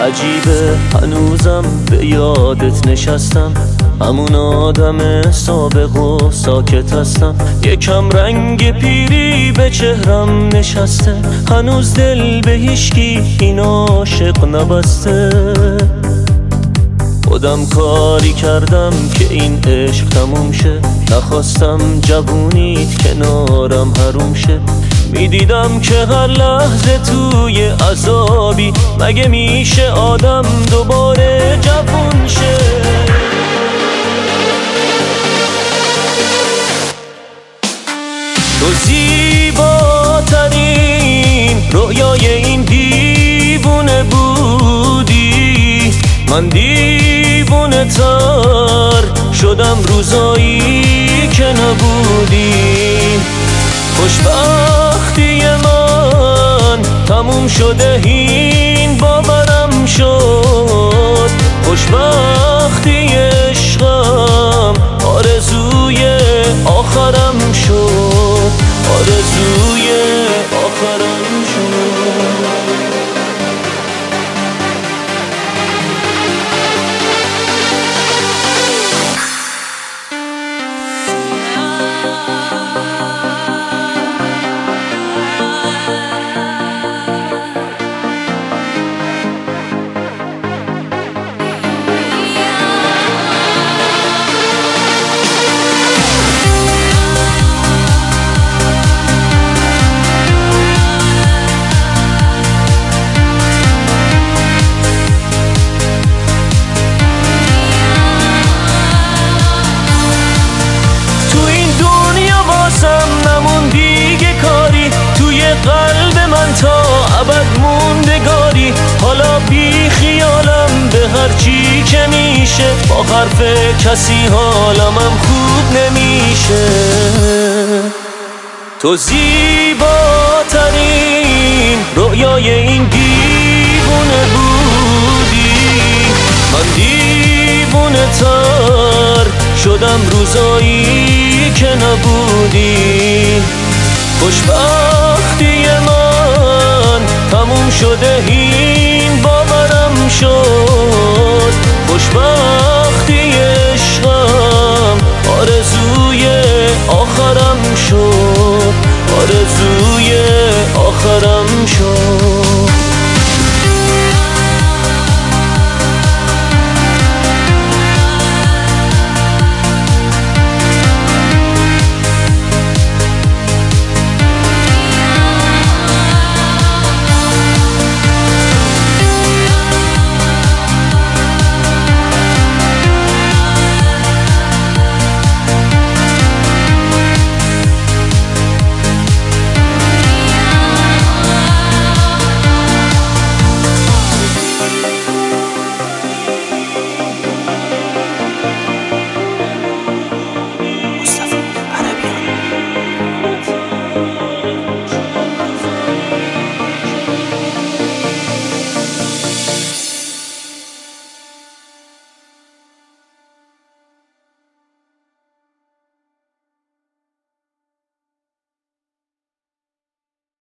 عجیبه هنوزم به یادت نشستم، همون آدم سابق و ساکت هستم. یکم رنگ پیری به چهرم نشسته، هنوز دل به هیچکی این عاشق نبسته. خودم کاری کردم که این عشق تموم شه، نخواستم جوونیت کنارم حروم شه. میدیدم که هر لحظه توی عذابی، مگه میشه آدم دوباره جوون شه؟ تو زیباترین رویای این دیوونه بودی، من دیوونه تر شدم روزایی که نبودی. خوشبختی من تموم شده این باورم شد، خوشبختی عشقم آرزوی آخرم شد، آرزوی آخرم شد. قلب من تا ابد موندگاری، حالا بی خیالم به هر چی که میشه، با حرف کسی حالمم خوب نمیشه. تو زیباترین رویای این دیوونه بودی، من دیوونه تر شدم روزایی که نبودی. خوشبختی من تموم شده این باورم شد، خوشبختی